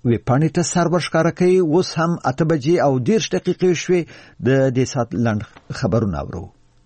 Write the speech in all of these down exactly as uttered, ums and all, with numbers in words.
ویبپاڼې ته سر ورښکاره کوي. اوس هم اته بجې او دېرش دقیقې شوې. د دې ساعت لنډ خبرونه اورو.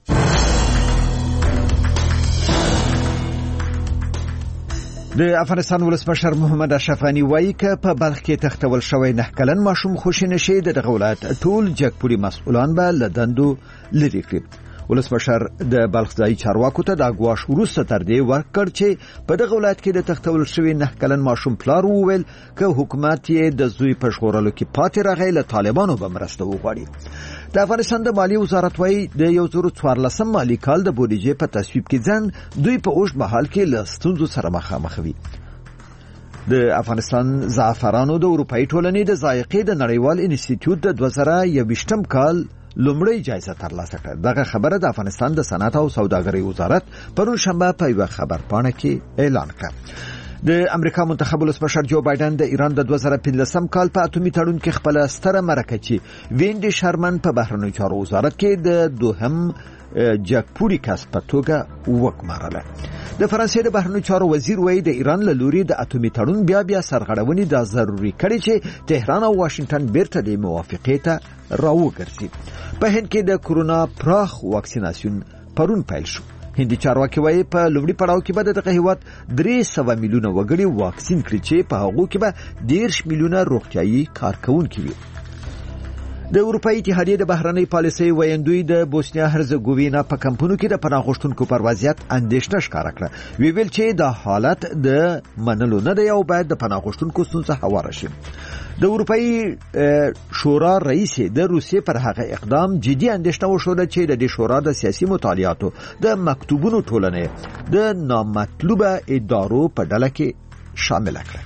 د افغانستان ولسمشر محمد اشرف غني وایي که په بلخ کې تختول شوی نه کلن ماشوم خوشي نشي، دغه ولایت ټول جګپوري مسؤلان به له دندو لرې کړي. ولسمشر د بلخ ځایي چارواکو ته د ګواښ وروسته تر دې ورکړ چې په دغه ولایت کې د تختول شوی نه کلن ماشوم پلار وویل که حکومت یې د زوی په ژغورلو کې پاتې راغی له طالبانو به مرسته وغواړي. د افغانستان د مالیې وزارت وایي د یو زر څوارلسم مالي کال د بودیجې په تصویب کې ځان دوی په اوږد مهال کې له ستونزو سره مخامخ وي. د افغانستان زعفرانو د اروپایي ټولنې د ذایقې د نړیوال انسټیټیوټ د دوه زره یوویشتم کال لومړی جایزه ترلاسه کړه. دغه خبره د افغانستان د صنعت او سوداګرۍ وزارت پرون شنبه په یوه خبرپاڼه کې اعلان کړ. د امریکا منتخب ولسمشر جو بایدن د ایران د دوه زره پنځلسم کال په اتومي تړون کې خپل ستره مرکه چې وینډي شرمن په بهرنیو چارو وزارت کې د دوهم جګپوري کس په توګه وګمارله. د فرانسې د بهرنیو چارو وزیر وایي د ایران له لوري د اتومي تړون بیا بیا سرغړونې دا ضروري کړي چې تهران او واشنگټن بیرته د موافقې ته راوګرځي. په هند کې د کورونا پراخ واکسیناسیون پرون پیل شو. هندي چارواکي وایي په لومړي پړاو کې به دغه هیواد درې سوه میلیونه وګړي واکسین کړي چې په هغو کې به دېرش میلیونه روغتیايي کارکوونکي وي. د اروپایي اتحادیې د بهرنۍ پالیسۍ ویاندوی د بوسنیا هرزګووینا په کمپونو کې د پناه غوښتونکو پر وضعیت اندېښنه ښکاره کړه. وی ویل چې دا حالت د منلو نه دی او باید د پناه غوښتونکو ستونزه هواره شي. د اروپایي شورا رئیس د روسیې پر هغه اقدام جدي اندېښنه وښوده چې د دې شورا د سیاسي مطالعاتو د مکتوبونو ټولنې د نامطلوبه ادارو په ډله کې شامل کړه.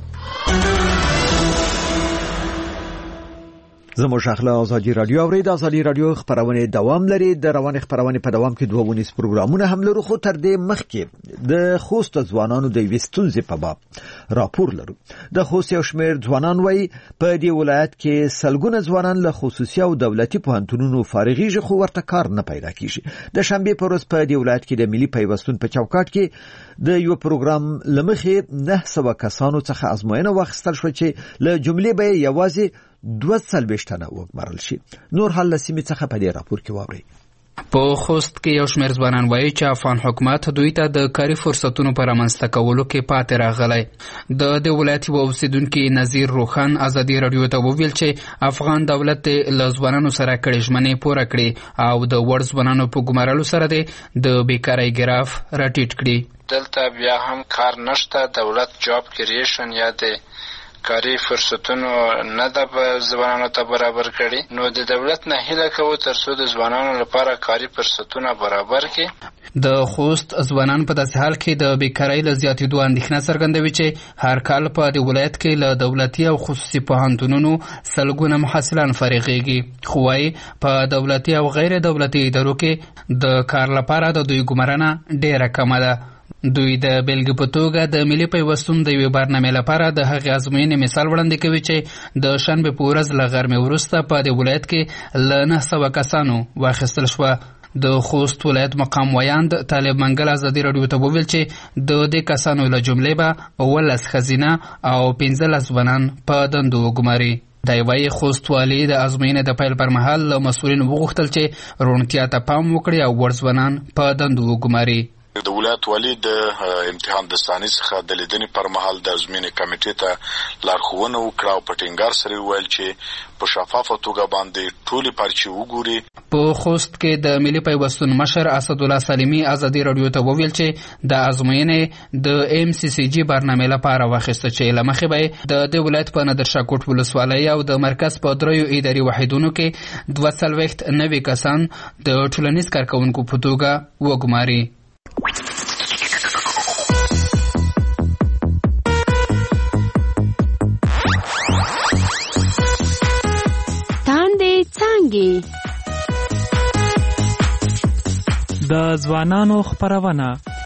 زموږ اخلا ازادي رادیو اورید. ازادي رادیو خبرونه دوام لري. د روان خبرونه په دوام کې دوه ونیس پروګرامونه هم لرو، خو تر دې مخکې د خوست ځوانانو د وستونځ په باب راپور لرو. د خوست یو شمېر ځوانان وایي په دې ولایت کې سلګونه ځوانان له خصوصي او دولتي پوهنتونونو فارغېږي خو ورته کار نه پیدا کیږي. د شنبې په ورځ په دې ولایت کې د ملي پیوستون په چوکاټ کې د یو پروګرام لمخې نه سوه کسانو څخه ازموینه واخیستل شو چې له جملې به یوازې دوه څلوېښت تنه وګمارل شي. نور حال له سیمې څخه په دې راپور کې واورئ. په خوست کې یو شمېر ځوانان وایي چې افغان حکومت دوی ته د کاري فرصتونو په رامنځته کولو کې پاتې راغلی. د دې ولایت یو اوسیدونکي نظیر روخان ازادي رادیو ته وویل چې افغان دولت له ځوانانو سره کړې ژمنې پوره کړي او د وړ ځوانانو په ګمارلو سره د بیکارۍ ګراف راټیټ کړي. دلته بیا هم کار نشته. دولت جاب کریشن یا د کاری فرصتونو نه د ځوانانو ته برابر کړي. نو د دولت نه هیله کوو ترڅو د ځوانانو لپاره کاری فرصتونه برابر کړي. د خوست ځوانان په داسې حال کې د بیکارۍ له زیاتېدو اندېښنه څرګندوي چې هر کال په دې ولایت کې له دولتي او خصوصي پوهنتونونو سلګونه محصلان فارغېږي. خو وایي په دولتي او غیر دولتي ادارو کې د کار لپاره د دوی ګمارنه ډېره کمه ده. دوی د بیلګې په توګه د ملي پیوستون د یوې برنامې لپاره د هغې ازموینې مثال وړاندې کوي چې د شنبې په ورځ له غرمې وروسته په دې ولایت کې له نه سوه کسانو واخیستل شوه. د خوست ولایت مقام ویاند طالب منګل ازادي رادیو ته وویل چې د دې کسانو له جملې به اوولس ښځینه او پنځلس ځوانان په دندو وګماري. دا وایي خوست والي د ازموینې د پیل پر مهال له مسؤلینو وغوښتل چې روڼتیا ته پام وکړي او وړ ځوانان په دندو وګماري. د ولایت والی د امتحان د ثاني څخه د لیدنې پر مهال د ازموینې کمیټې ته لارښوونه وکړه او په ټینګار سره وویل چې په شفافه توګه باندې ټولې پرچې وګوري. په خوست کې د ملي پیوستون مشر اسدالله سلیمي ازادي رادیو ته وویل چې د ازموینې د ایم سی سی جی برنامې لپاره واخیسته چې له مخې به د دې ولایت په نادرشاه کوټ ولسوالۍ او د مرکز په دریو اداري واحدونو کې دوه څلوېښت نوي کسان د ټولنیز کارکوونکو په توګه وګماري. تاندې څانګې د ځوانانو خپرونه.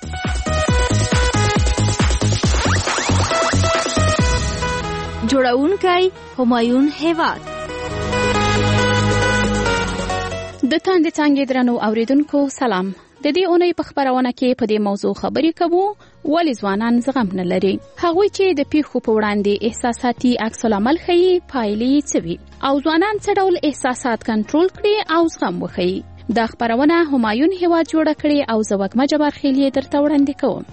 جوړونکی همایون هیواد. د تاندې څانګې درنو اوریدونکو سلام. د دې اونۍ په خبرونه کې په دې موضوع خبرې کوو ولې ځوانان زغم نه لري. هغوی چې د پیښو په وړاندې احساساتي عکس العمل ښیي پایلې څه وي او ځوانان څه ډول احساسات کنټرول کړي او زغم وښیي. دا خبرونه همایون هیواد جوړه کړې او زه وږمه جبارخیل یې درته وړاندې کوم.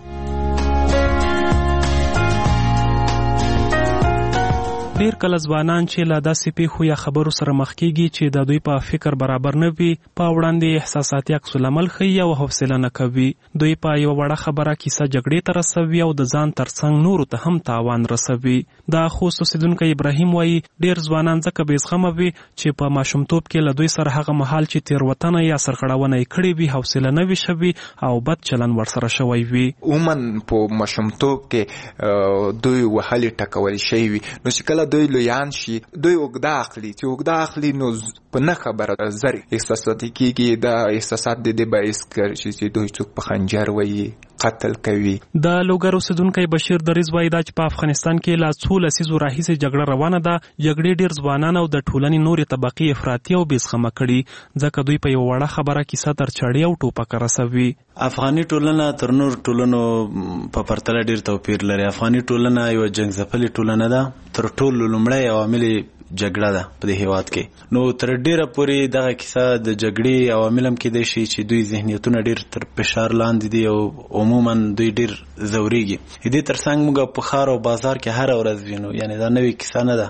ډیر کله ځوانان چې له داسې پیښو یا خبرو سره مخ کیږي چې د دوی په فکر برابر نه وي په وړاندې احساساتي عکس العمل ښیي او حوصله نه کوي. دوی په یوه وړه خبره کیسه جګړې ته رسوي او د ځان ترڅنګ نورو ته هم تاوان رسوي. د خوست اوسیدونکی ابراهیم وایي ډیر ځوانان ځکه بې زغمه وي چې په ماشومتوب کې له دوی سره هغه مهال چې تېروتنه یا سرغړونه یې کړې وي حوصله نه وي شوي او بد چلند ورسره شوی وي. عموما په ماشومتوب کې دوی وهلې ټکول شوي وي نو چې کله دوی لویان شي دوی اوږده اخلي چې اوږده اخلي نو په نه خبره زر احساساتي کېږي. دا احساسات د دې باعث کړي چې دوی څوک په خنجر وایي قتل کوي. د لوګر اوسیدونکی بشیر دریز وایي دا چې په افغانستان کې لا څو لسیزو راهیسې جګړه روانه ده. جګړې ډېر ځوانان او د ټولنې نورې طبقې افراطي او بې زغمه کړي ځکه دوی په یوه وړه خبره کیسه تر چړې او ټوپکه رسوي. افغاني ټولنه تر نور ټولنو په پرتله ډېر توپیر لري. افغاني ټولنه یوه جنګ ځپلې ټولنه ده. تر ټولو لومړی عوامل جګړه ده په دې هیواد کې. نو تر ډیره پورې دغه کیسه د جګړې عوامل هم کېدای شي چې دوی ذهنیتونه ډیر تر فشار لاندې دي او عموما دوی ډیر ځورېږي. دې ترڅنګ موږ په ښار او بازار کې هره ورځ وینو، یعنی دا نوې کیسه نه ده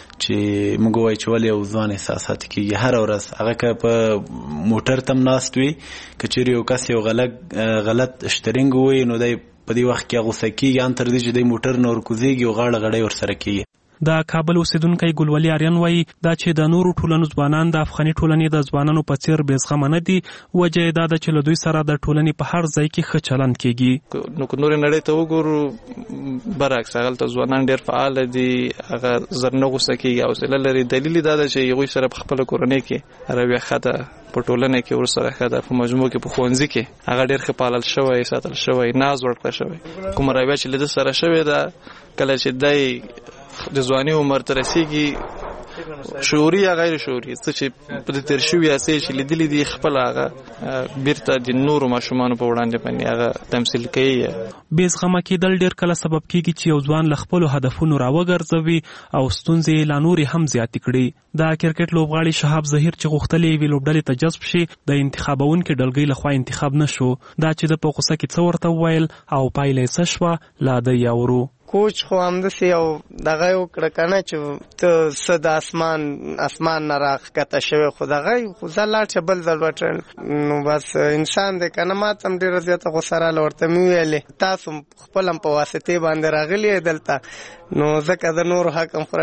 چې موږ وایو چې ولې یو ځوان احساساتي کېږي. هره ورځ هغه که په موټر تم ناست وي که چېرې یو کس یو غلط شترنګ ووایي نو دی په دې وخت کې غوسه کېږي ان تر دې چې دی موټر نه ورکوزېږي او غاړه غړۍ ورسره کېږي. د کابل اوسیدونکی ګلولي آریان وایي دا چې د نورو ټولنو ځوانان د افغاني ټولنې د ځوانانو په څیر بې زغمه نه دي، وجه یې دا ده چې له دوی سره د ټولنې په هر ځای کې ښه چلند کېږي. نو که نورې نړۍ ته وګورو برعکس هغلته ځوانان ډېر فعاله دي، هغه زر نه غوسه کېږي، حوصله لري. دلیل یې دا ده چې هغوی سره په خپله کورنۍ کې رویه ښه ده، په ټولنه کې ورسره ښه ده، په مجموع کې په ښوونځي کې هغه ډېر ښه پالل شوی، ساتل شوی، ناز ورکړه شوی. کومه رویه چې له ده سره شوې ده کله چې دی د ځواني عمر ته رسېږي، شعوري یا غیر شعوري، څه چې په دې تېر شوي هڅې چې لیدلي دي خپله هغه بیرته د نورو ماشومانو په وړاندې باندې هغه تمثیل کوي. بې زغمه کېدل ډېر کله سبب کېږي چې یو ځوان له خپلو هدفونو راوګرځوي او ستونزې یې لا نورې هم زیاتې کړي. د کرکټ لوبغاړي شهاب ظهیر چې غوښتل یوې لوبډلې ته جذب شي د انتخابونکې ډلګۍ لخوا انتخاب نه شو. دا چې د په غوسه کې څه ورته وویل او پایله یې څه شوه لا دی اورو. کوچ خو همداسې یو دغه یې وکړه که نه چې ته څه د اسمان اسمان نه راښکته شوی، خو دغه خو زه لاړ شه بل ځل وټړل. نو بس انسان دی که نه، ما ته هم ډېره زیاته غوسه راله. ورته مې ویلې تاسو خپل هم په واسطې باندې راغلي یې دلته، نو ځکه د نورو حق هم